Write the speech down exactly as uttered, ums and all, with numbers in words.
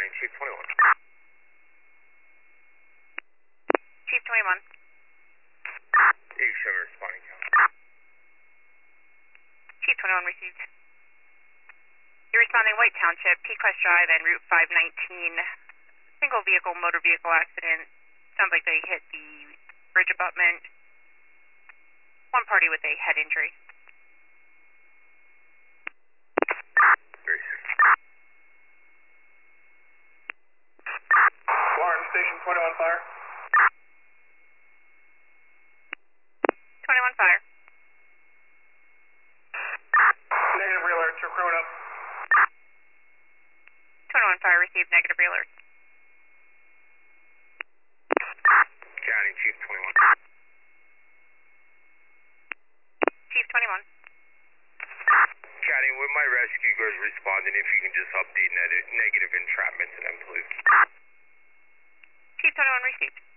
County, Chief twenty-one. Chief twenty-one. You show me responding, County. Chief twenty-one received. You're responding White Township, Pequest Drive and Route five nineteen. Single vehicle, motor vehicle accident. Sounds like they hit the bridge abutment. One party with a head injury. Very soon. Warren, Station twenty-one Fire. twenty-one Fire. Negative re-alert, you're crewing up. twenty-one Fire received negative re-alert. County, Chief twenty-one. Chief twenty-one. County, with my rescue goes responding, if you can just update net negative entrapment to them, please. Chief twenty-one received.